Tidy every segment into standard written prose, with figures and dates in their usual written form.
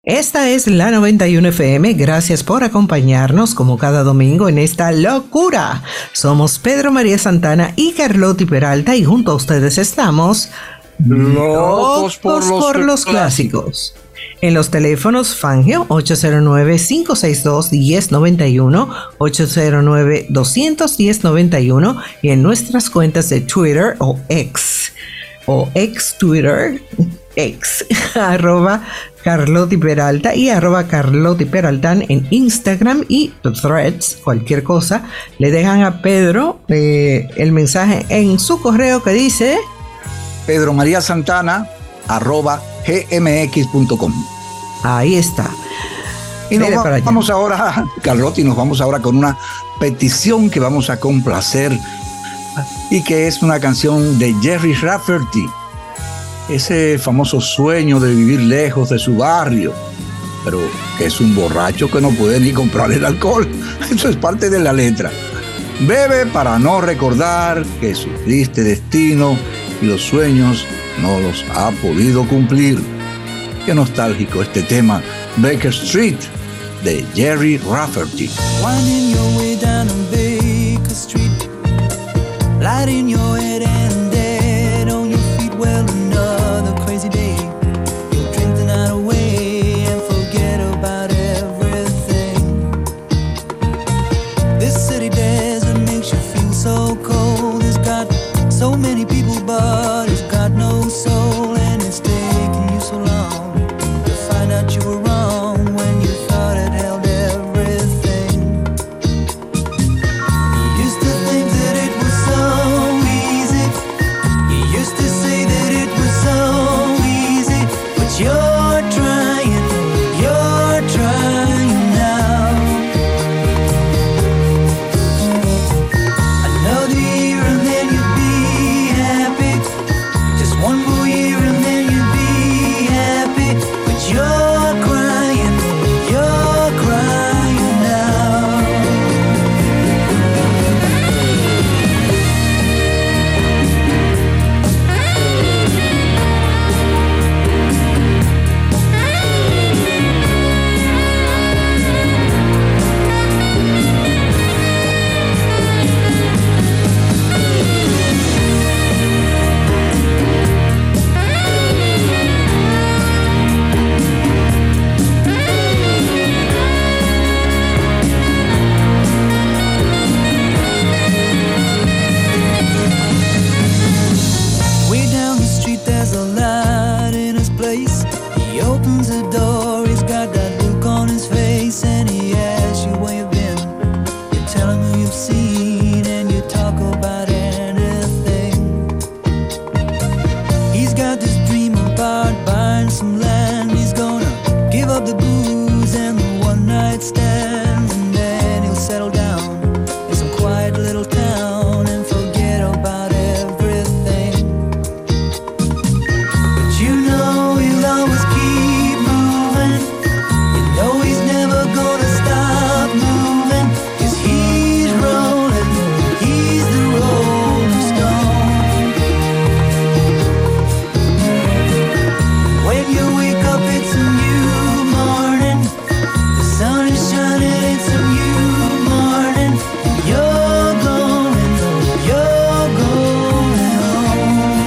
Esta es la 91 FM. Gracias por acompañarnos como cada domingo en esta locura. Somos Pedro María Santana y Carlotti Peralta y junto a ustedes estamos locos por los clásicos. En los teléfonos Fangio 809-562-1091, 809-21091 y en nuestras cuentas de Twitter o ex Twitter, arroba Carlotti Peralta y arroba Carlotti Peraltan en Instagram y Threads. Cualquier cosa le dejan a Pedro el mensaje en su correo que dice Pedro María Santana arroba gmx.com. Ahí está. Y nos vamos ahora, Carlotti, nos vamos ahora con una petición que vamos a complacer y que es una canción de Gerry Rafferty. Ese famoso sueño de vivir lejos de su barrio, pero que es un borracho que no puede ni comprar el alcohol. Eso es parte de la letra. Bebe para no recordar que su triste destino y los sueños no los ha podido cumplir. Qué nostálgico este tema, Baker Street, de Gerry Rafferty. Winding your way down on Baker Street, lighting your head and dead on your feet. Well, another crazy day. You'll drink the night away and forget about everything. This city desert makes you feel so cold. It's got so many people, but it's got no soul, and it's taking you so long to find out you were wrong when you thought it held everything. You used to think that it was so easy. You used to say that it was so easy, but you're trying now. Another year and then you'll be happy. Just one more year and then you'll be happy, but you're crying now. Way down the street there's a light in his place. He opens the door, he's got that look on his face, and he asks you where you've been. You tell him who you've seen and you talk about anything. He's got this dream about buying some land. He's gonna give up the booze and the one night stands, and then he'll settle down in some quiet little town and forget about everything. But you know he'll always keep moving. You know he's never gonna stop moving, 'cause he's rolling, he's the rolling stone. When you wake up it's a new morning. The sun is shining, it's a new morning. And you're going home.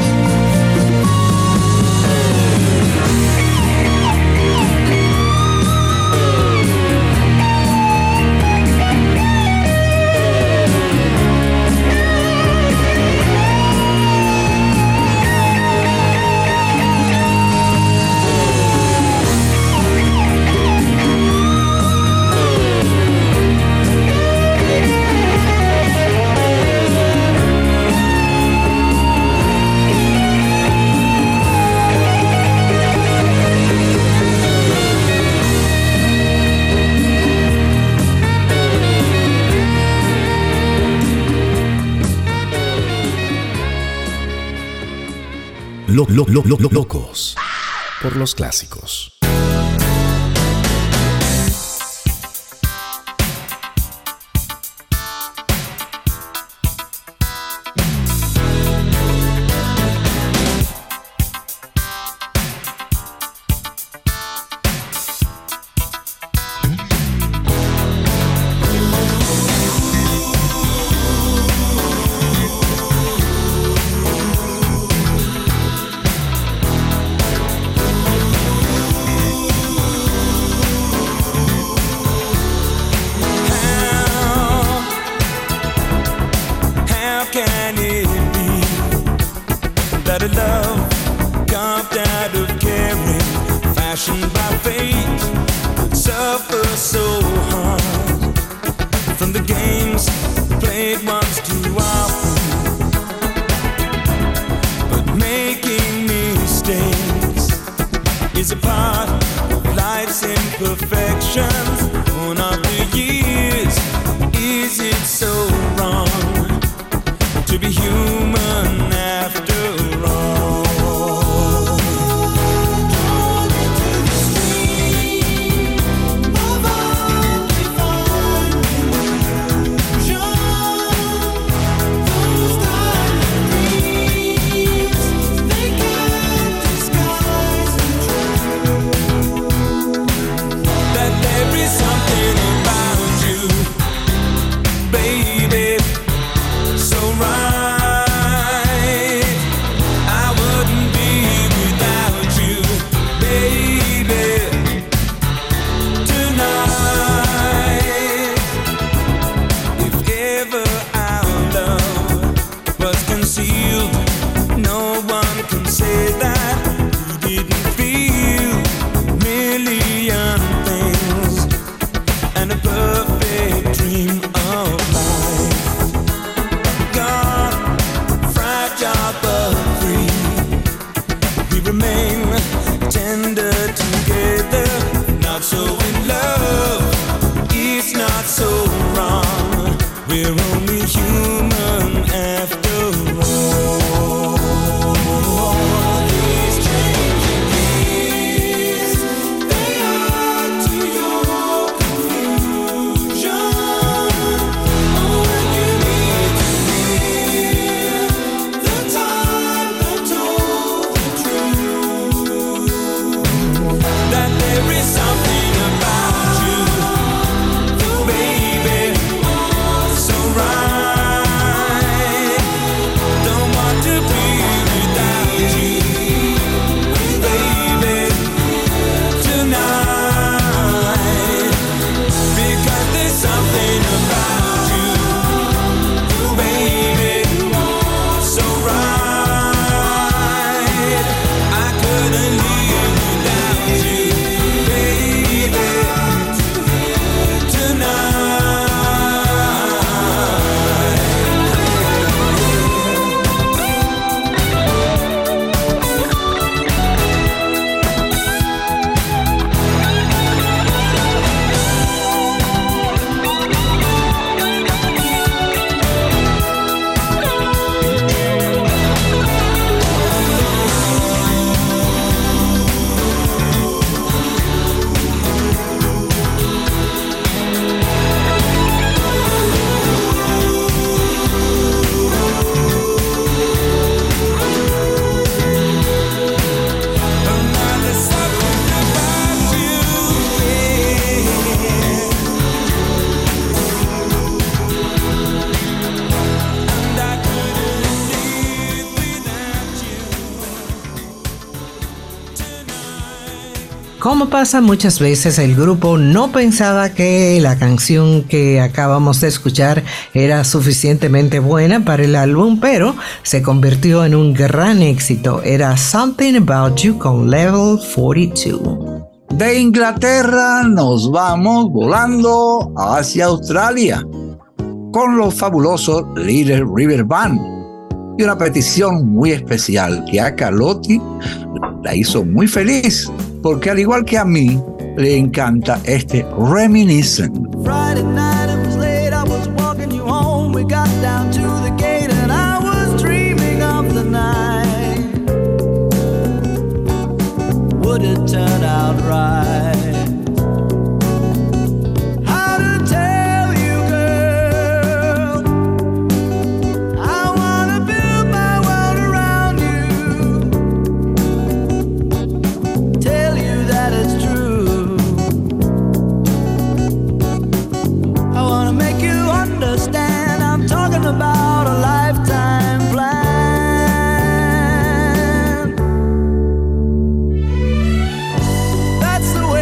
Locos por los clásicos. our fate would suffer so hard from the games played once too often. But making mistakes is a part of life's imperfections. Born of the years, is it so wrong to be human after all? Drawn into the stream of undefined illusion, those diamond dreams, they can't disguise the truth that there is something about you, baby, so right. I wouldn't be without you, baby, tonight. If ever our love was concealed, no one can say that we didn't feel a million things and a perfect dream of life. Gone, fragile but free, we remain tender together. Not so in love, it's not so wrong. We're only human after all. These changing years, they add to your confusion. Oh, when you need to hear the time that told the truth that there is something about you, baby, so right. Don't want to be without you, baby, tonight. Because there's something about you, baby, so right. I couldn't live without you, baby, tonight. There's something about you, yeah. And I couldn't live without you tonight. Como pasa muchas veces, el grupo no pensaba que la canción que acabamos de escuchar era suficientemente buena para el álbum, pero se convirtió en un gran éxito. Era Something About You con Level 42. De Inglaterra nos vamos volando hacia Australia con los fabulosos Little River Band y una petición muy especial que a Carlotti la hizo muy feliz porque al igual que a mí le encanta este Reminiscent. Friday night, it was late, I was walking you home. We got down to the gate and I was dreaming of the night. Would it turn out right? How to tell you, girl, I wanna build my world around you. Tell you that it's true. I wanna make you understand. I'm talking about a lifetime plan. That's the way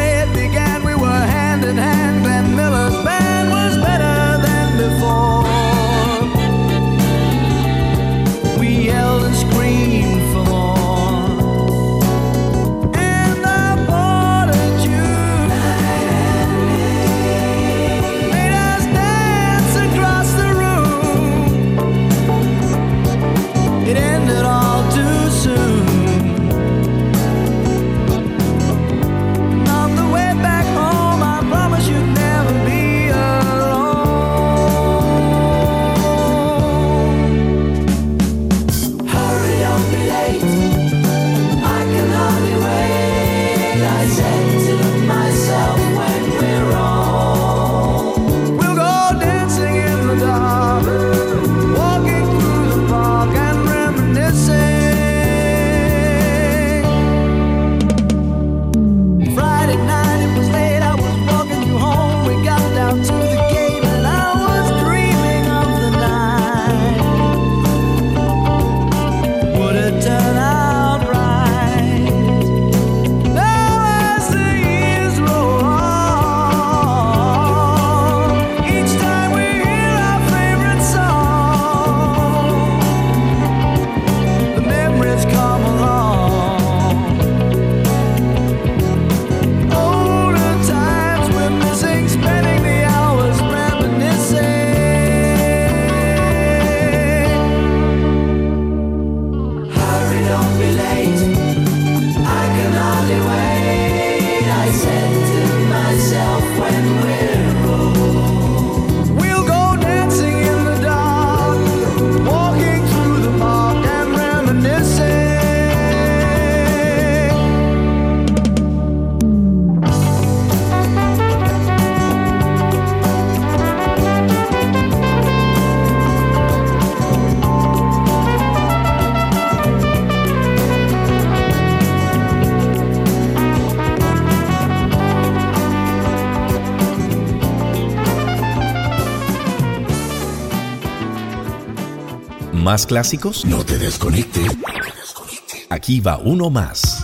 ¿Más clásicos? No te desconectes. Aquí va uno más.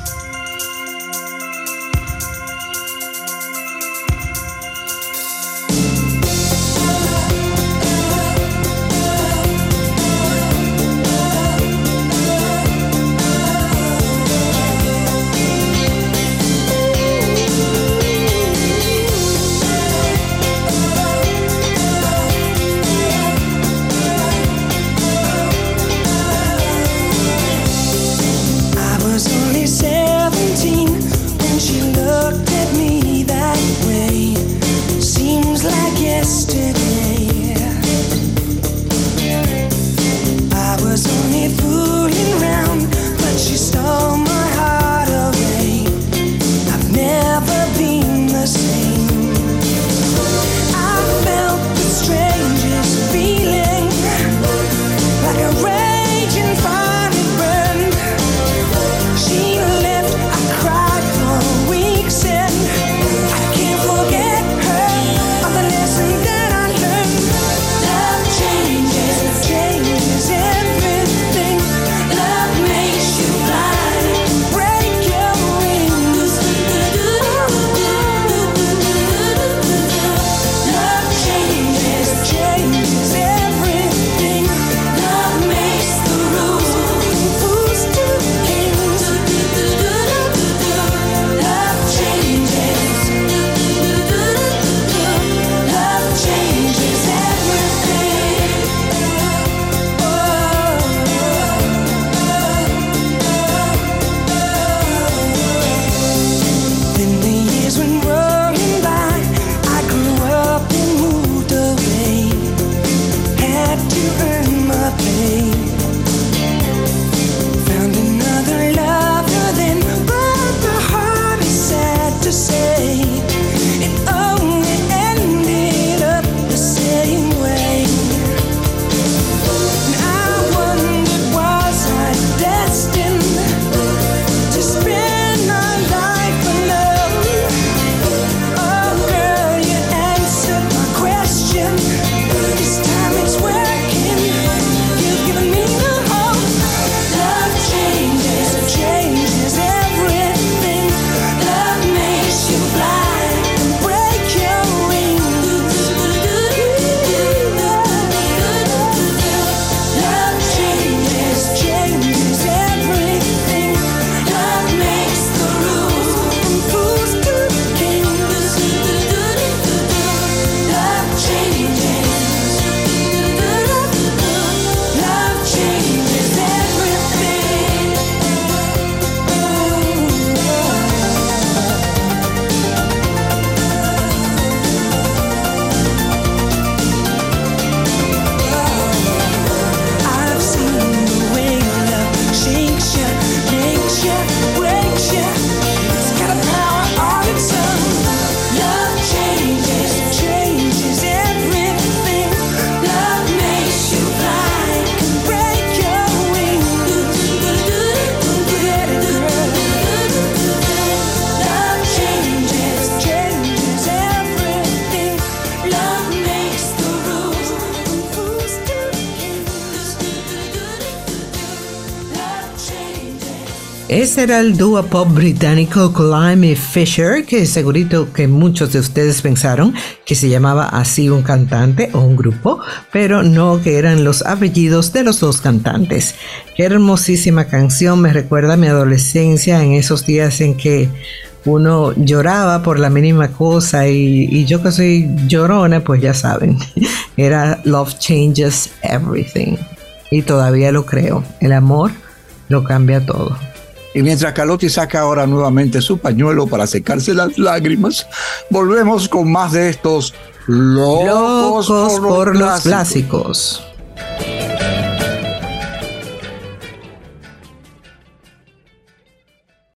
Only 17 Ese era el dúo pop británico Climby Fisher, que segurito que muchos de ustedes pensaron que se llamaba así un cantante o un grupo, pero no, que eran los apellidos de los dos cantantes. Qué hermosísima canción, me recuerda a mi adolescencia, en esos días en que uno lloraba por la mínima cosa y yo que soy llorona, pues ya saben, era Love Changes Everything. Y todavía lo creo, el amor lo cambia todo. Y mientras Carlotti saca ahora nuevamente su pañuelo para secarse las lágrimas, volvemos con más de estos locos por los clásicos.